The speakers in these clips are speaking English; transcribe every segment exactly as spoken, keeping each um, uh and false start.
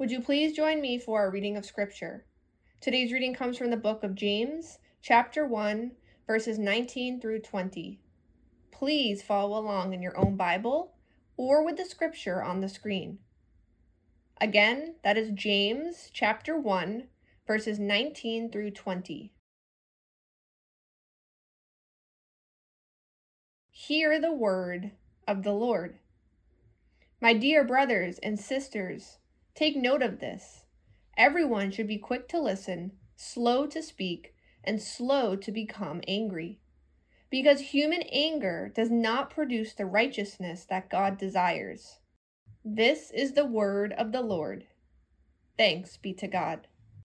Would you please join me for our reading of Scripture? Today's reading comes from the book of James, chapter one, verses nineteen through twenty. Please follow along in your own Bible or with the Scripture on the screen. Again, that is James, chapter one, verses nineteen through twenty. Hear the word of the Lord. My dear brothers and sisters, take note of this. Everyone should be quick to listen, slow to speak, and slow to become angry, because human anger does not produce the righteousness that God desires. This is the word of the Lord. Thanks be to God.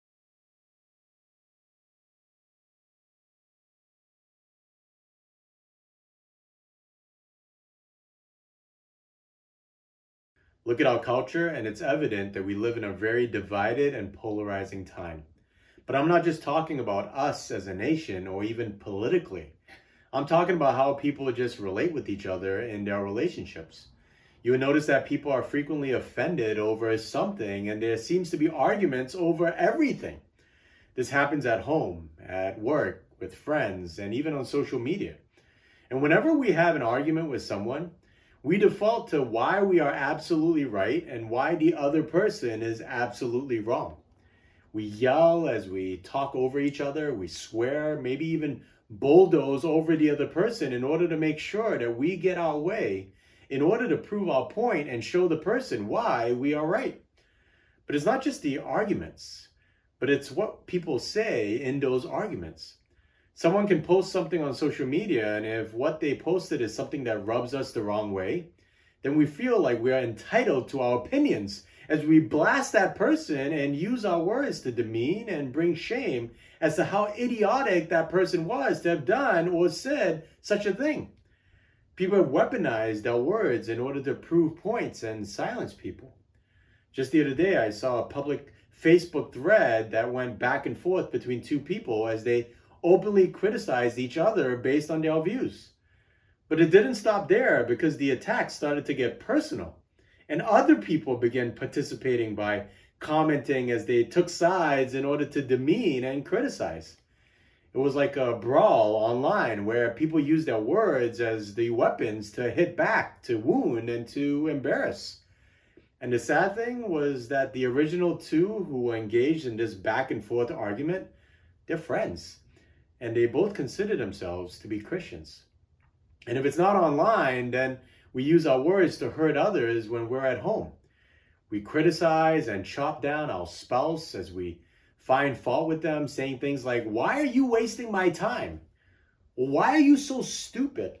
Look at our culture, and it's evident that we live in a very divided and polarizing time. But I'm not just talking about us as a nation or even politically. I'm talking about how people just relate with each other in their relationships. You will notice that people are frequently offended over something, and there seems to be arguments over everything. This happens at home, at work, with friends, and even on social media. And whenever we have an argument with someone, we default to why we are absolutely right and why the other person is absolutely wrong. We yell as we talk over each other, we swear, maybe even bulldoze over the other person in order to make sure that we get our way, in order to prove our point and show the person why we are right. But it's not just the arguments, but it's what people say in those arguments. Someone can post something on social media, and if what they posted is something that rubs us the wrong way, then we feel like we are entitled to our opinions as we blast that person and use our words to demean and bring shame as to how idiotic that person was to have done or said such a thing. People have weaponized our words in order to prove points and silence people. Just the other day, I saw a public Facebook thread that went back and forth between two people as they openly criticized each other based on their views. But it didn't stop there, because the attacks started to get personal, and other people began participating by commenting as they took sides in order to demean and criticize. It was like a brawl online where people used their words as the weapons to hit back, to wound, and to embarrass. And the sad thing was that the original two who were engaged in this back and forth argument, they're friends. And they both consider themselves to be Christians. And if it's not online, then we use our words to hurt others when we're at home. We criticize and chop down our spouse as we find fault with them, saying things like, "Why are you wasting my time?" Or "Why are you so stupid?"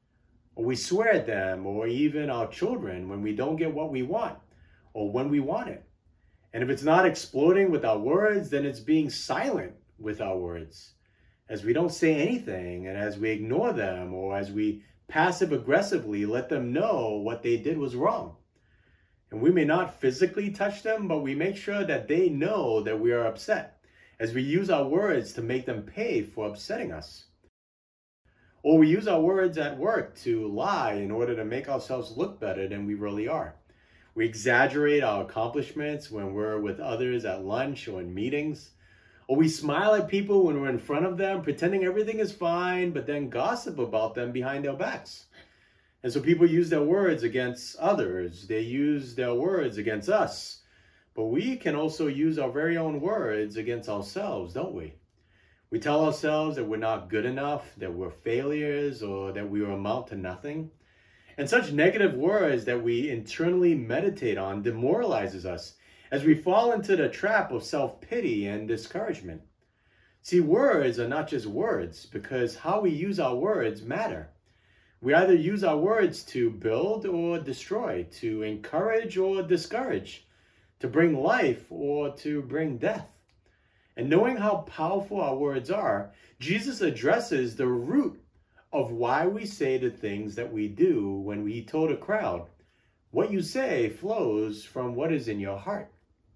Or we swear at them, or even our children, when we don't get what we want, or when we want it. And if it's not exploding with our words, then it's being silent with our words, as we don't say anything, and as we ignore them, or as we passive aggressively let them know what they did was wrong. And we may not physically touch them, but we make sure that they know that we are upset, as we use our words to make them pay for upsetting us. Or we use our words at work to lie in order to make ourselves look better than we really are. We exaggerate our accomplishments when we're with others at lunch or in meetings. Or we smile at people when we're in front of them, pretending everything is fine, but then gossip about them behind their backs. And so people use their words against others. They use their words against us. But we can also use our very own words against ourselves, don't we? We tell ourselves that we're not good enough, that we're failures, or that we amount to nothing. And such negative words that we internally meditate on demoralizes us, as we fall into the trap of self-pity and discouragement. See, words are not just words, because how we use our words matter. We either use our words to build or destroy, to encourage or discourage, to bring life or to bring death. And knowing how powerful our words are, Jesus addresses the root of why we say the things that we do when we told a crowd, "What you say flows from what is in your heart."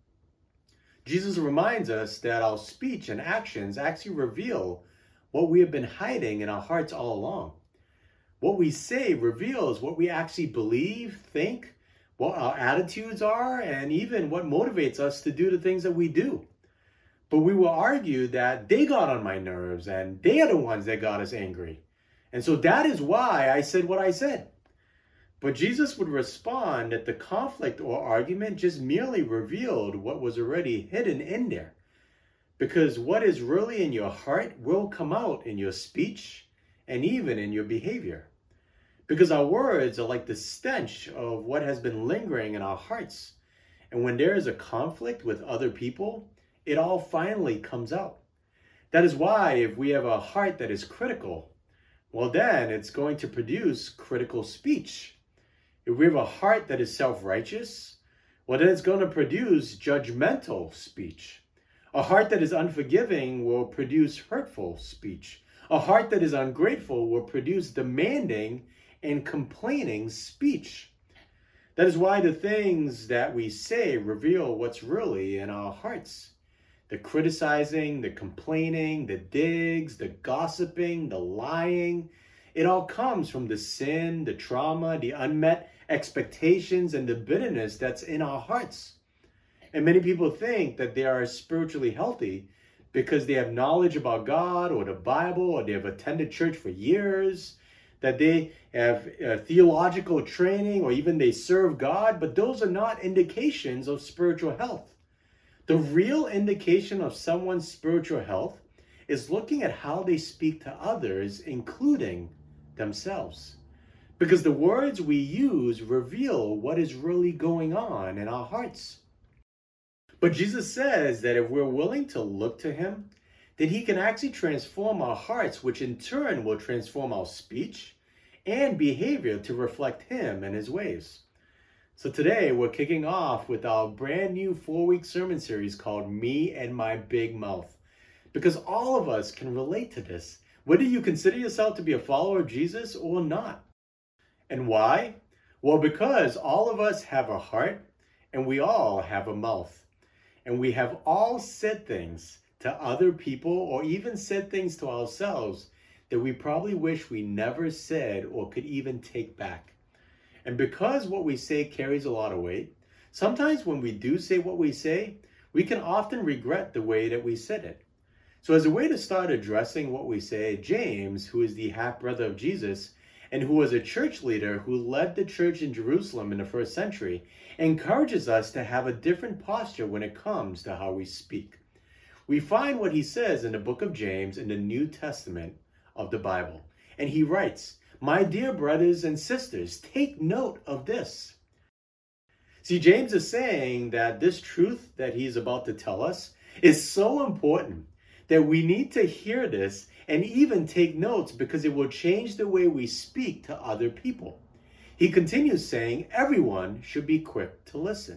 Jesus reminds us that our speech and actions actually reveal what we have been hiding in our hearts all along. What we say reveals what we actually believe, think, what our attitudes are, and even what motivates us to do the things that we do. But we will argue that they got on my nerves and they are the ones that got us angry. And so that is why I said what I said. But Jesus would respond that the conflict or argument just merely revealed what was already hidden in there. Because what is really in your heart will come out in your speech and even in your behavior. Because our words are like the stench of what has been lingering in our hearts. And when there is a conflict with other people, it all finally comes out. That is why if we have a heart that is critical, well then it's going to produce critical speech. If we have a heart that is self-righteous, well then it's going to produce judgmental speech. A heart that is unforgiving will produce hurtful speech. A heart that is ungrateful will produce demanding and complaining speech. That is why the things that we say reveal what's really in our hearts. The criticizing, the complaining, the digs, the gossiping, the lying, it all comes from the sin, the trauma, the unmet expectations, and the bitterness that's in our hearts. And many people think that they are spiritually healthy because they have knowledge about God or the Bible, or they have attended church for years, that they have uh, theological training, or even they serve God, but those are not indications of spiritual health. The real indication of someone's spiritual health is looking at how they speak to others, including themselves. Because the words we use reveal what is really going on in our hearts. But Jesus says that if we're willing to look to him, then he can actually transform our hearts, which in turn will transform our speech and behavior to reflect him and his ways. So today we're kicking off with our brand new four-week sermon series called Me and My Big Mouth. Because all of us can relate to this, whether you consider yourself to be a follower of Jesus or not. And why? Well, because all of us have a heart and we all have a mouth. And we have all said things to other people, or even said things to ourselves that we probably wish we never said or could even take back. And because what we say carries a lot of weight, sometimes when we do say what we say, we can often regret the way that we said it. So as a way to start addressing what we say, James, who is the half-brother of Jesus, and who was a church leader who led the church in Jerusalem in the first century, encourages us to have a different posture when it comes to how we speak. We find what he says in the book of James in the New Testament of the Bible. And he writes, "My dear brothers and sisters, take note of this." See, James is saying that this truth that he's about to tell us is so important that we need to hear this and even take notes, because it will change the way we speak to other people. He continues saying everyone should be quick to listen.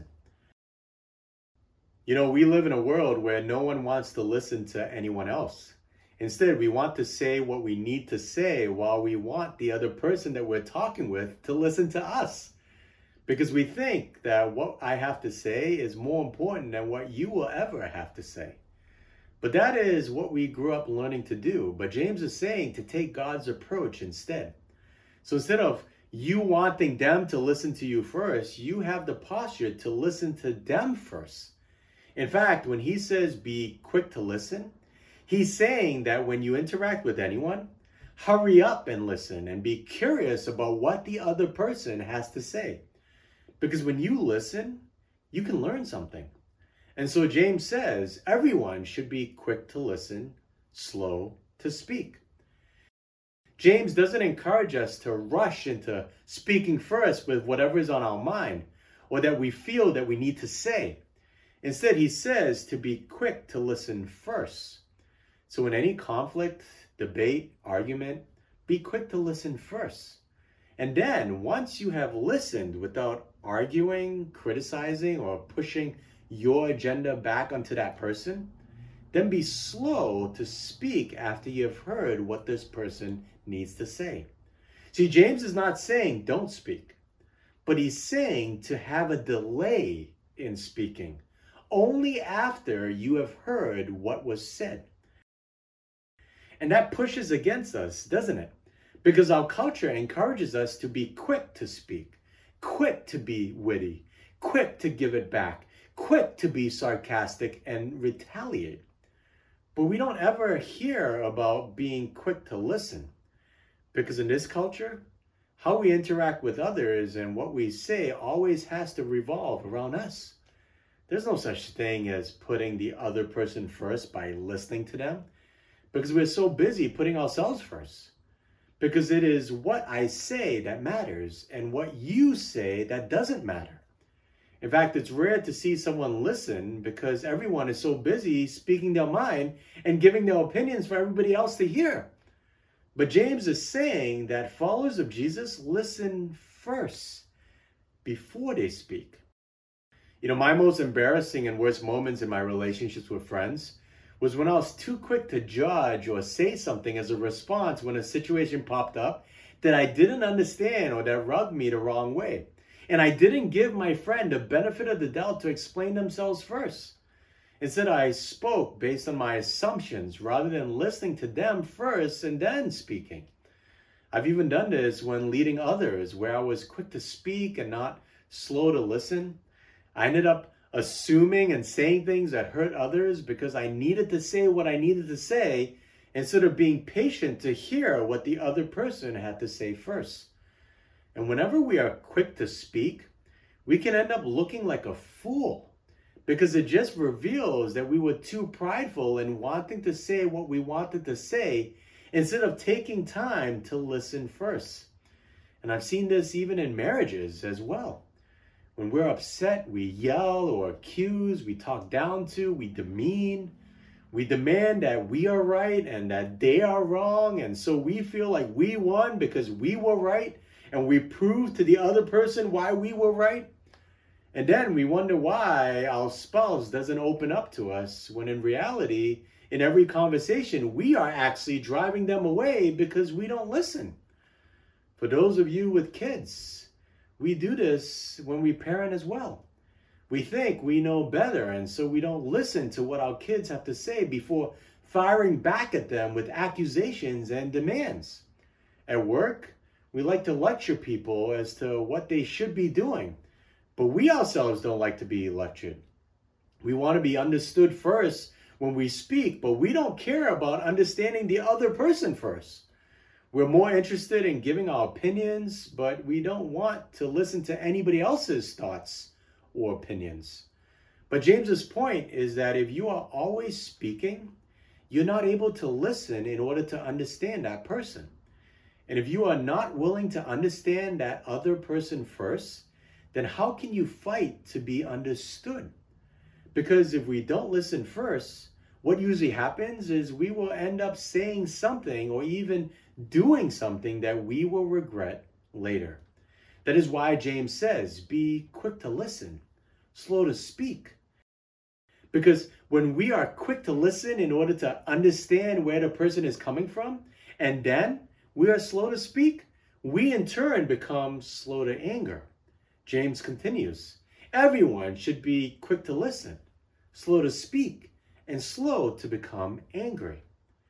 You know, we live in a world where no one wants to listen to anyone else. Instead, we want to say what we need to say while we want the other person that we're talking with to listen to us. Because we think that what I have to say is more important than what you will ever have to say. But that is what we grew up learning to do. But James is saying to take God's approach instead. So instead of you wanting them to listen to you first, you have the posture to listen to them first. In fact, when he says be quick to listen, he's saying that when you interact with anyone, hurry up and listen and be curious about what the other person has to say. Because when you listen, you can learn something. And so James says everyone should be quick to listen, slow to speak. James doesn't encourage us to rush into speaking first with whatever is on our mind or that we feel that we need to say. Instead, he says to be quick to listen first. So in any conflict, debate, argument, be quick to listen first. And then once you have listened without arguing, criticizing, or pushing your agenda back onto that person, then be slow to speak after you've heard what this person needs to say. See, James is not saying don't speak, but he's saying to have a delay in speaking only after you have heard what was said. And that pushes against us, doesn't it? Because our culture encourages us to be quick to speak, quick to be witty, quick to give it back, quick to be sarcastic and retaliate. But we don't ever hear about being quick to listen, because in this culture, how we interact with others and what we say always has to revolve around us. There's no such thing as putting the other person first by listening to them, because we're so busy putting ourselves first. Because it is what I say that matters and what you say that doesn't matter. In fact, it's rare to see someone listen because everyone is so busy speaking their mind and giving their opinions for everybody else to hear. But James is saying that followers of Jesus listen first before they speak. You know, my most embarrassing and worst moments in my relationships with friends was when I was too quick to judge or say something as a response when a situation popped up that I didn't understand or that rubbed me the wrong way. And I didn't give my friend the benefit of the doubt to explain themselves first. Instead, I spoke based on my assumptions rather than listening to them first and then speaking. I've even done this when leading others, where I was quick to speak and not slow to listen. I ended up assuming and saying things that hurt others because I needed to say what I needed to say instead of being patient to hear what the other person had to say first. And whenever we are quick to speak, we can end up looking like a fool because it just reveals that we were too prideful in wanting to say what we wanted to say instead of taking time to listen first. And I've seen this even in marriages as well. When we're upset, we yell or accuse, we talk down to, we demean, we demand that we are right and that they are wrong. And so we feel like we won because we were right and we prove to the other person why we were right. And then we wonder why our spouse doesn't open up to us when in reality, in every conversation, we are actually driving them away because we don't listen. For those of you with kids, we do this when we parent as well. We think we know better, and so we don't listen to what our kids have to say before firing back at them with accusations and demands. At work, we like to lecture people as to what they should be doing, but we ourselves don't like to be lectured. We want to be understood first when we speak, but we don't care about understanding the other person first. We're more interested in giving our opinions, but we don't want to listen to anybody else's thoughts or opinions. But James's point is that if you are always speaking, you're not able to listen in order to understand that person. And if you are not willing to understand that other person first, then how can you fight to be understood? Because if we don't listen first, what usually happens is we will end up saying something or even doing something that we will regret later. That is why James says, be quick to listen, slow to speak. Because when we are quick to listen in order to understand where the person is coming from, and then we are slow to speak, we in turn become slow to anger. James continues, everyone should be quick to listen, slow to speak, and slow to become angry.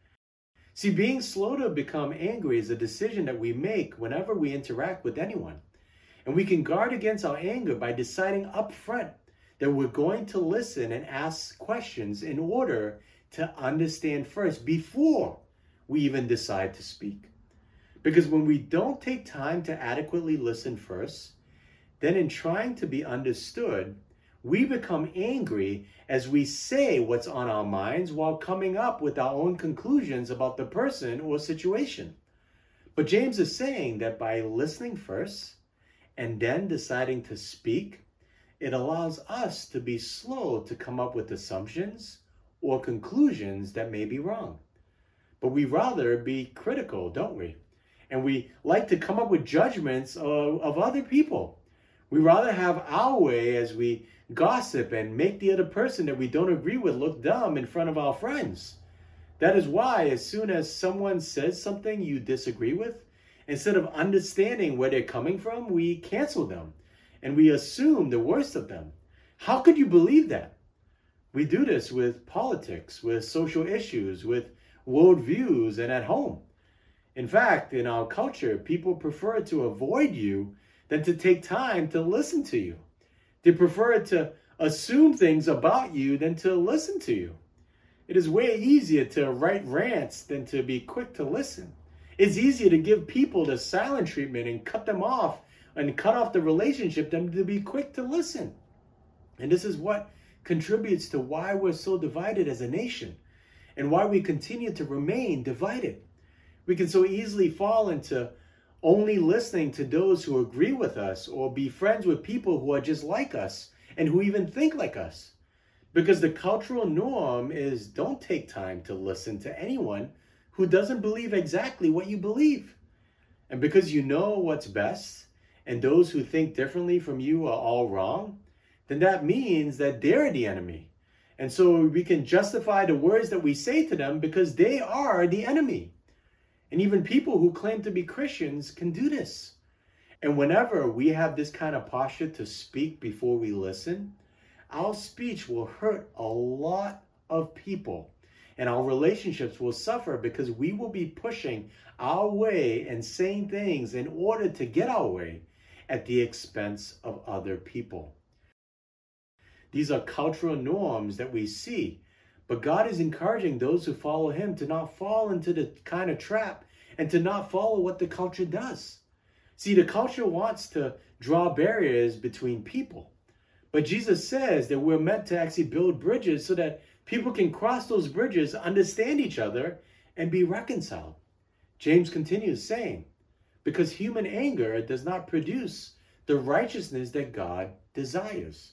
See, being slow to become angry is a decision that we make whenever we interact with anyone. And we can guard against our anger by deciding up front that we're going to listen and ask questions in order to understand first before we even decide to speak. Because when we don't take time to adequately listen first, then in trying to be understood, we become angry as we say what's on our minds while coming up with our own conclusions about the person or situation. But James is saying that by listening first and then deciding to speak, it allows us to be slow to come up with assumptions or conclusions that may be wrong. But we rather be critical, don't we? And we like to come up with judgments of, of other people. We rather have our way as we gossip and make the other person that we don't agree with look dumb in front of our friends. That is why as soon as someone says something you disagree with, instead of understanding where they're coming from, we cancel them and we assume the worst of them. How could you believe that? We do this with politics, with social issues, with worldviews, and at home. In fact, in our culture, people prefer to avoid you than to take time to listen to you. They prefer to assume things about you than to listen to you. It is way easier to write rants than to be quick to listen. It's easier to give people the silent treatment and cut them off and cut off the relationship than to be quick to listen. And this is what contributes to why we're so divided as a nation and why we continue to remain divided. We can so easily fall into only listening to those who agree with us or be friends with people who are just like us and who even think like us. Because the cultural norm is don't take time to listen to anyone who doesn't believe exactly what you believe. And because you know what's best and those who think differently from you are all wrong, then that means that they're the enemy. And so we can justify the words that we say to them because they are the enemy. And even people who claim to be Christians can do this. And whenever we have this kind of posture to speak before we listen, our speech will hurt a lot of people. And our relationships will suffer because we will be pushing our way and saying things in order to get our way at the expense of other people. These are cultural norms that we see, but God is encouraging those who follow him to not fall into the kind of trap and to not follow what the culture does. See, the culture wants to draw barriers between people, but Jesus says that we're meant to actually build bridges so that people can cross those bridges, understand each other, and be reconciled. James continues saying, because human anger does not produce the righteousness that God desires.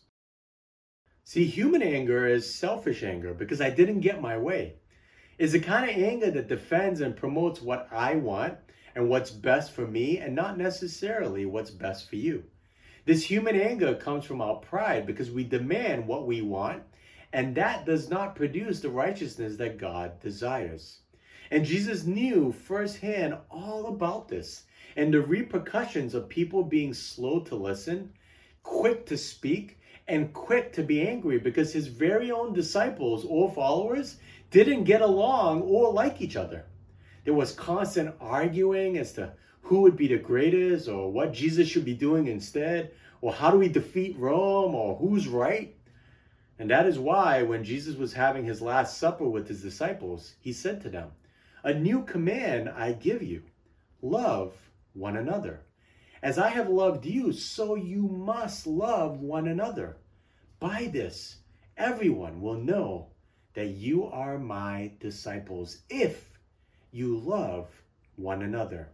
See, human anger is selfish anger because I didn't get my way. It's the kind of anger that defends and promotes what I want and what's best for me and not necessarily what's best for you. This human anger comes from our pride because we demand what we want, and that does not produce the righteousness that God desires. And Jesus knew firsthand all about this and the repercussions of people being slow to listen, quick to speak, and quick to be angry because his very own disciples or followers didn't get along or like each other. There was constant arguing as to who would be the greatest or what Jesus should be doing instead, or how do we defeat Rome, or who's right. And that is why when Jesus was having his last supper with his disciples, he said to them, a new command I give you, love one another. As I have loved you, so you must love one another. By this, everyone will know that you are my disciples if you love one another.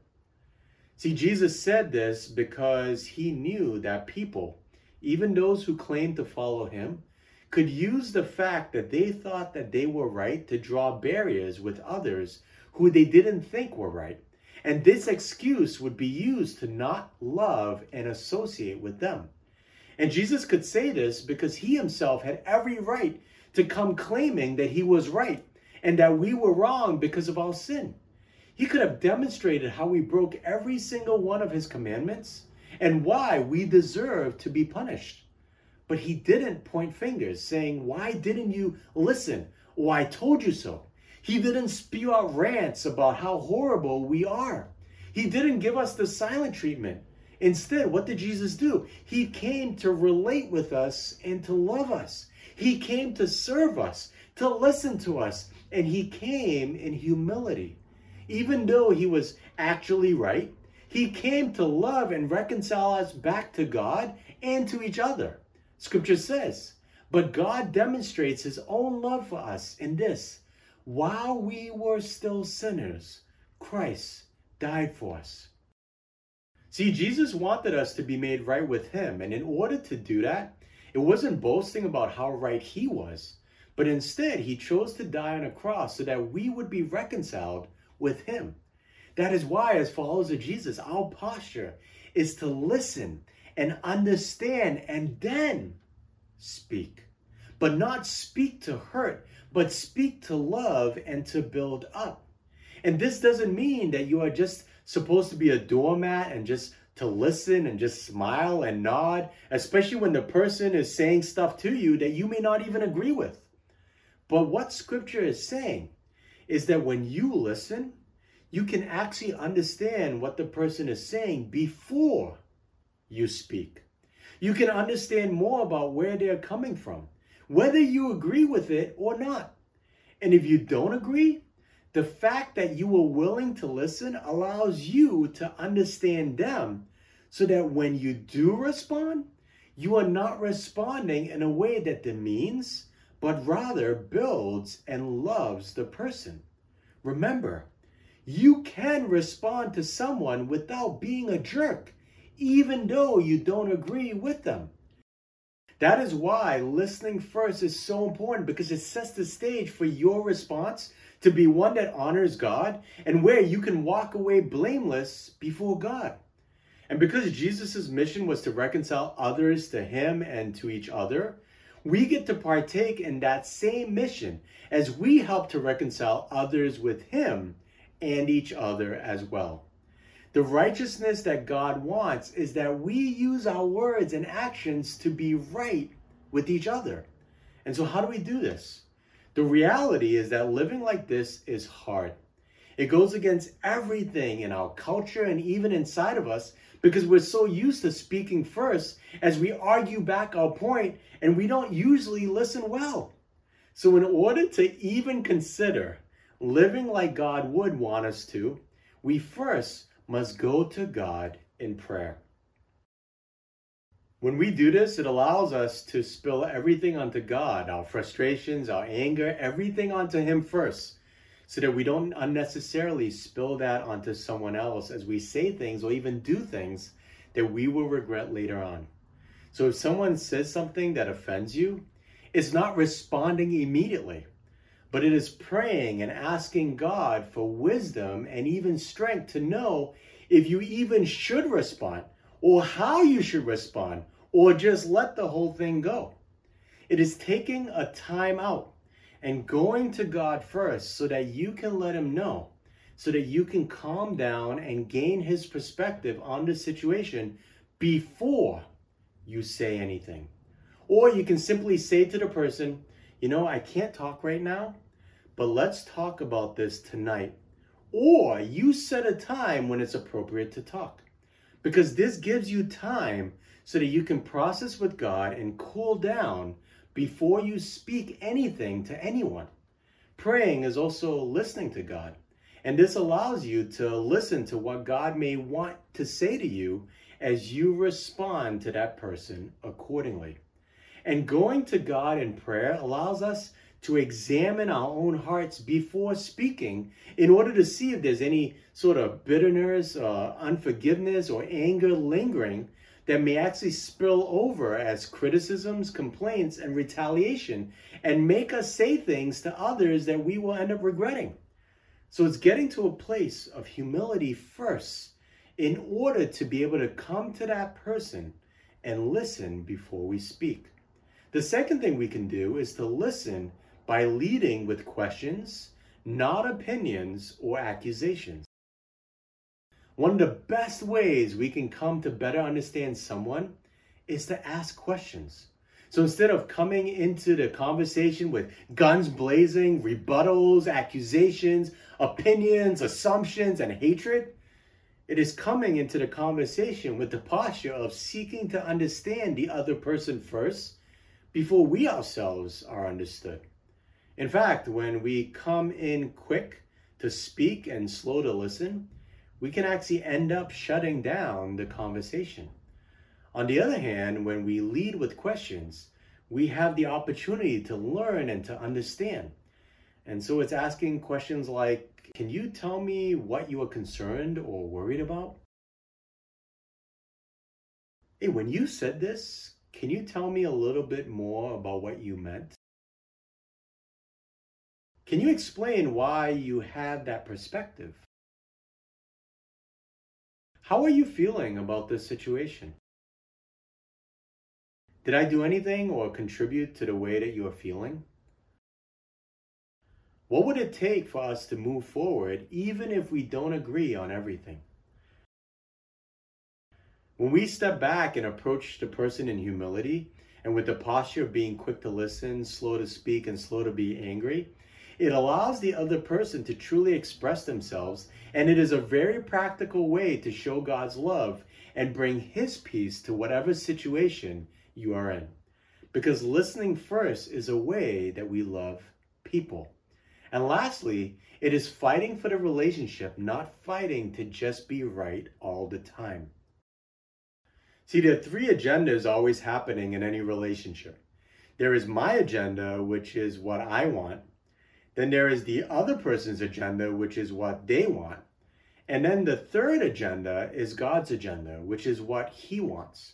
See, Jesus said this because he knew that people, even those who claimed to follow him, could use the fact that they thought that they were right to draw barriers with others who they didn't think were right. And this excuse would be used to not love and associate with them. And Jesus could say this because he himself had every right to come claiming that he was right and that we were wrong because of our sin. He could have demonstrated how we broke every single one of his commandments and why we deserve to be punished. But he didn't point fingers saying, why didn't you listen? Or I told you so. He didn't spew out rants about how horrible we are. He didn't give us the silent treatment. Instead, what did Jesus do? He came to relate with us and to love us. He came to serve us, to listen to us, and he came in humility. Even though he was actually right, he came to love and reconcile us back to God and to each other. Scripture says, but God demonstrates his own love for us in this: while we were still sinners, Christ died for us. See, Jesus wanted us to be made right with him, and in order to do that, it wasn't boasting about how right he was, but instead he chose to die on a cross so that we would be reconciled with him. That is why, as followers of Jesus, our posture is to listen and understand and then speak. But not speak to hurt, but speak to love and to build up. And this doesn't mean that you are just supposed to be a doormat and just to listen and just smile and nod, especially when the person is saying stuff to you that you may not even agree with. But what Scripture is saying is that when you listen, you can actually understand what the person is saying before you speak. You can understand more about where they're coming from, whether you agree with it or not. And if you don't agree, the fact that you are willing to listen allows you to understand them so that when you do respond, you are not responding in a way that demeans, but rather builds and loves the person. Remember, you can respond to someone without being a jerk, even though you don't agree with them. That is why listening first is so important, because it sets the stage for your response to be one that honors God and where you can walk away blameless before God. And because Jesus' mission was to reconcile others to him and to each other, we get to partake in that same mission as we help to reconcile others with him and each other as well. The righteousness that God wants is that we use our words and actions to be right with each other. And so how do we do this? The reality is that living like this is hard. It goes against everything in our culture and even inside of us, because we're so used to speaking first as we argue back our point, and we don't usually listen well. So in order to even consider living like God would want us to, we first must go to God in prayer. When we do this, it allows us to spill everything onto God, our frustrations, our anger, everything onto him first, so that we don't unnecessarily spill that onto someone else as we say things or even do things that we will regret later on. So if someone says something that offends you, it's not responding immediately, but it is praying and asking God for wisdom and even strength to know if you even should respond, or how you should respond, or just let the whole thing go. It is taking a time out and going to God first so that you can let him know, so that you can calm down and gain his perspective on the situation before you say anything. Or you can simply say to the person, you know, I can't talk right now, but let's talk about this tonight. Or you set a time when it's appropriate to talk, because this gives you time so that you can process with God and cool down before you speak anything to anyone. Praying is also listening to God, and this allows you to listen to what God may want to say to you as you respond to that person accordingly. And going to God in prayer allows us to examine our own hearts before speaking in order to see if there's any sort of bitterness, uh, unforgiveness, or anger lingering that may actually spill over as criticisms, complaints, and retaliation, and make us say things to others that we will end up regretting. So it's getting to a place of humility first in order to be able to come to that person and listen before we speak. The second thing we can do is to listen by leading with questions, not opinions or accusations. One of the best ways we can come to better understand someone is to ask questions. So instead of coming into the conversation with guns blazing, rebuttals, accusations, opinions, assumptions, and hatred, it is coming into the conversation with the posture of seeking to understand the other person first before we ourselves are understood. In fact, when we come in quick to speak and slow to listen, we can actually end up shutting down the conversation. On the other hand, when we lead with questions, we have the opportunity to learn and to understand. And so it's asking questions like, can you tell me what you are concerned or worried about? Hey, when you said this, can you tell me a little bit more about what you meant? Can you explain why you have that perspective? How are you feeling about this situation? Did I do anything or contribute to the way that you are feeling? What would it take for us to move forward even if we don't agree on everything? When we step back and approach the person in humility and with the posture of being quick to listen, slow to speak, and slow to be angry, it allows the other person to truly express themselves, and it is a very practical way to show God's love and bring his peace to whatever situation you are in. Because listening first is a way that we love people. And lastly, it is fighting for the relationship, not fighting to just be right all the time. See, there are three agendas always happening in any relationship. There is my agenda, which is what I want. Then there is the other person's agenda, which is what they want. And then the third agenda is God's agenda, which is what he wants.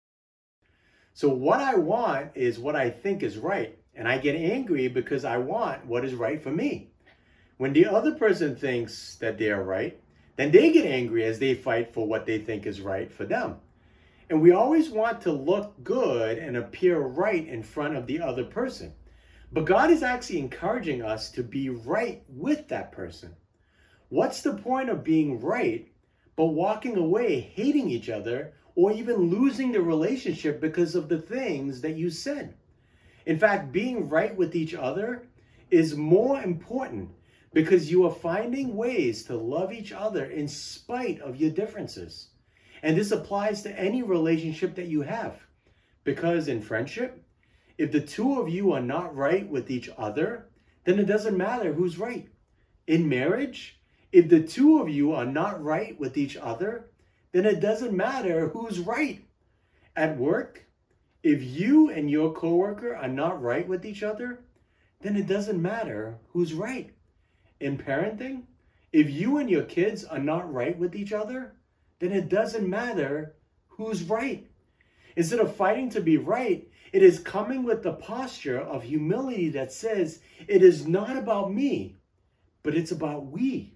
So what I want is what I think is right. And I get angry because I want what is right for me. When the other person thinks that they are right, then they get angry as they fight for what they think is right for them. And we always want to look good and appear right in front of the other person. But God is actually encouraging us to be right with that person. What's the point of being right, but walking away hating each other or even losing the relationship because of the things that you said? In fact, being right with each other is more important because you are finding ways to love each other in spite of your differences. And this applies to any relationship that you have. Because in friendship, if the two of you are not right with each other, then it doesn't matter who's right. In marriage, if the two of you are not right with each other, then it doesn't matter who's right. At work, if you and your coworker are not right with each other, then it doesn't matter who's right. In parenting, if you and your kids are not right with each other, then it doesn't matter who's right. Instead of fighting to be right, it is coming with the posture of humility that says, it is not about me, but it's about we.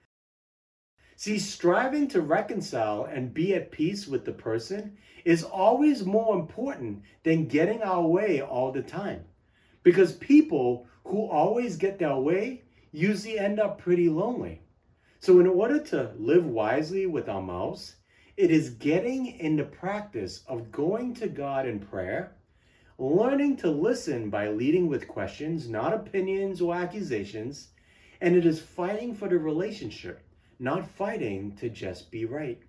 See, striving to reconcile and be at peace with the person is always more important than getting our way all the time. Because people who always get their way usually end up pretty lonely. So in order to live wisely with our mouths, it is getting in the practice of going to God in prayer, learning to listen by leading with questions, not opinions or accusations, and it is fighting for the relationship, not fighting to just be right.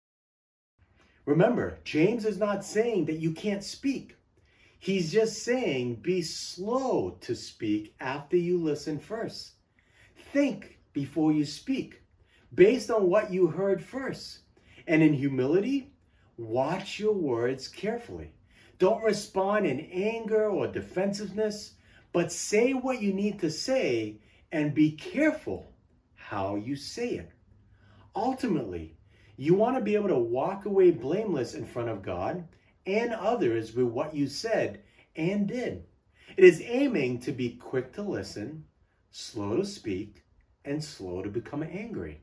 Remember, James is not saying that you can't speak. He's just saying be slow to speak after you listen first. Think before you speak, based on what you heard first. And in humility, watch your words carefully. Don't respond in anger or defensiveness, but say what you need to say and be careful how you say it. Ultimately, you want to be able to walk away blameless in front of God and others with what you said and did. It is aiming to be quick to listen, slow to speak, and slow to become angry.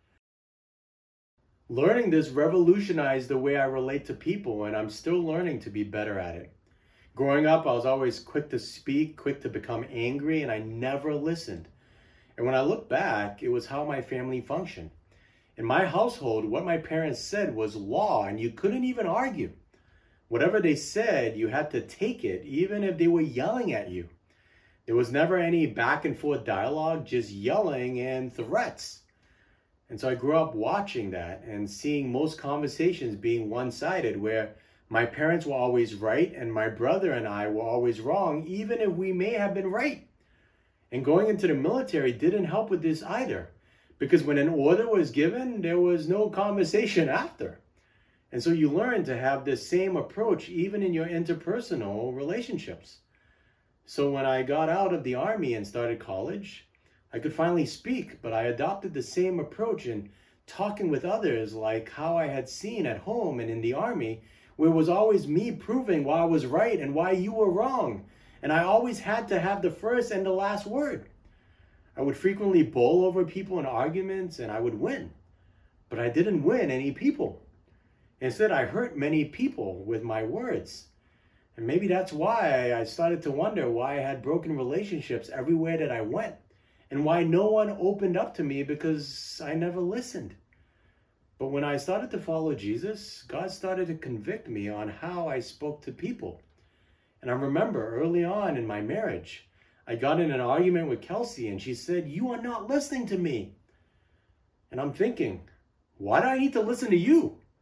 Learning this revolutionized the way I relate to people, and I'm still learning to be better at it. Growing up, I was always quick to speak, quick to become angry, and I never listened. And when I look back, it was how my family functioned. In my household, what my parents said was law, and you couldn't even argue. Whatever they said, you had to take it, even if they were yelling at you. There was never any back and forth dialogue, just yelling and threats. And so I grew up watching that and seeing most conversations being one-sided, where my parents were always right and my brother and I were always wrong, even if we may have been right. And going into the military didn't help with this either, because when an order was given, there was no conversation after. And so you learn to have this same approach even in your interpersonal relationships. So when I got out of the Army and started college, I could finally speak, but I adopted the same approach in talking with others, like how I had seen at home and in the Army, where it was always me proving why I was right and why you were wrong. And I always had to have the first and the last word. I would frequently bowl over people in arguments and I would win, but I didn't win any people. Instead, I hurt many people with my words. And maybe that's why I started to wonder why I had broken relationships everywhere that I went, and why no one opened up to me, because I never listened. But when I started to follow Jesus, God started to convict me on how I spoke to people. And I remember early on in my marriage, I got in an argument with Kelsey and she said, "You are not listening to me." And I'm thinking, why do I need to listen to you?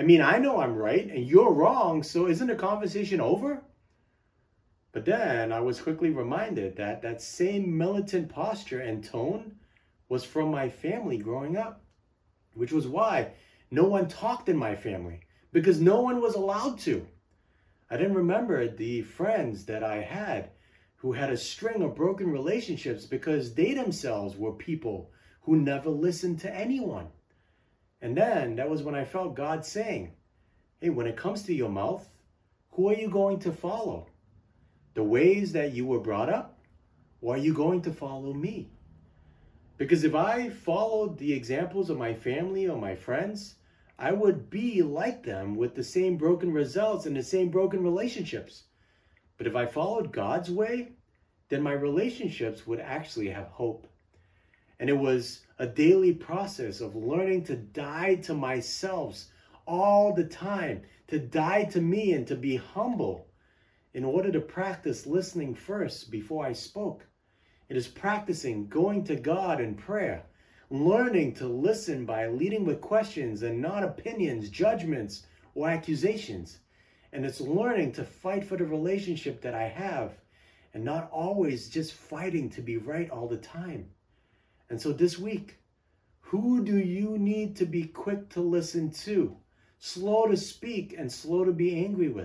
I mean, I know I'm right and you're wrong, so isn't the conversation over? But then I was quickly reminded that that same militant posture and tone was from my family growing up, which was why no one talked in my family, because no one was allowed to. I didn't remember the friends that I had who had a string of broken relationships because they themselves were people who never listened to anyone. And then that was when I felt God saying, hey, when it comes to your mouth, who are you going to follow? The ways that you were brought up? Or are you going to follow me? Because if I followed the examples of my family or my friends, I would be like them with the same broken results and the same broken relationships. But if I followed God's way, then my relationships would actually have hope. And it was a daily process of learning to die to myself all the time, to die to me and to be humble in order to practice listening first before I spoke. It is practicing going to God in prayer, learning to listen by leading with questions and not opinions, judgments, or accusations. And it's learning to fight for the relationship that I have and not always just fighting to be right all the time. And so this week, who do you need to be quick to listen to, slow to speak, and slow to be angry with?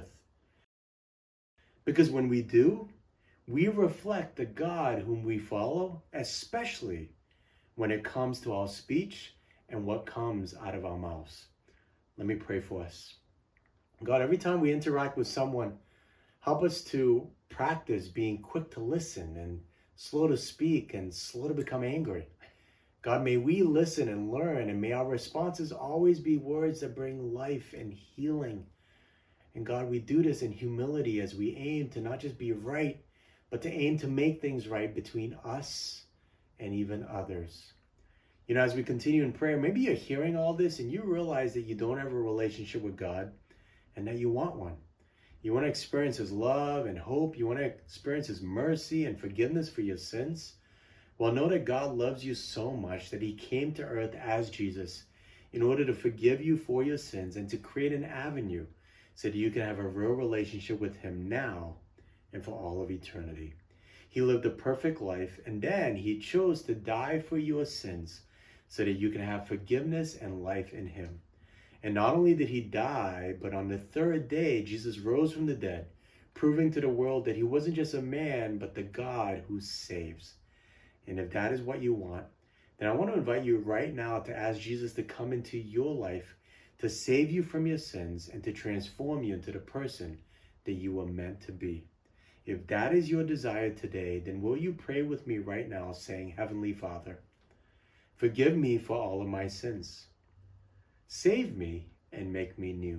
Because when we do, we reflect the God whom we follow, especially when it comes to our speech and what comes out of our mouths. Let me pray for us. God, every time we interact with someone, help us to practice being quick to listen and slow to speak and slow to become angry. God, may we listen and learn, and may our responses always be words that bring life and healing. And God, we do this in humility as we aim to not just be right, but to aim to make things right between us and even others. You know, as we continue in prayer, maybe you're hearing all this and you realize that you don't have a relationship with God and that you want one. You want to experience his love and hope. You want to experience his mercy and forgiveness for your sins. Well, know that God loves you so much that he came to earth as Jesus in order to forgive you for your sins and to create an avenue so that you can have a real relationship with him now and for all of eternity. He lived a perfect life, and then he chose to die for your sins so that you can have forgiveness and life in him. And not only did he die, but on the third day, Jesus rose from the dead, proving to the world that he wasn't just a man, but the God who saves. And if that is what you want, then I want to invite you right now to ask Jesus to come into your life, to save you from your sins, and to transform you into the person that you were meant to be. If that is your desire today, then will you pray with me right now, saying, Heavenly Father, forgive me for all of my sins. Save me and make me new.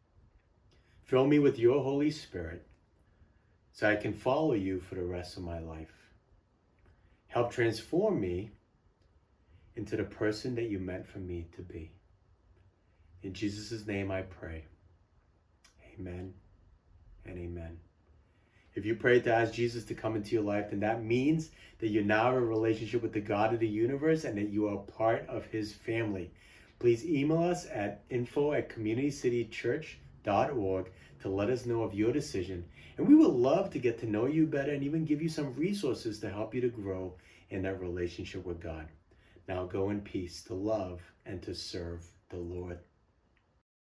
Fill me with your Holy Spirit so I can follow you for the rest of my life. Help transform me into the person that you meant for me to be. In Jesus' name I pray. Amen and amen. If you prayed to ask Jesus to come into your life, then that means that you now have a relationship with the God of the universe and that you are part of his family. Please email us at info at community city church dot org to let us know of your decision. And we would love to get to know you better and even give you some resources to help you to grow in that relationship with God. Now go in peace to love and to serve the Lord.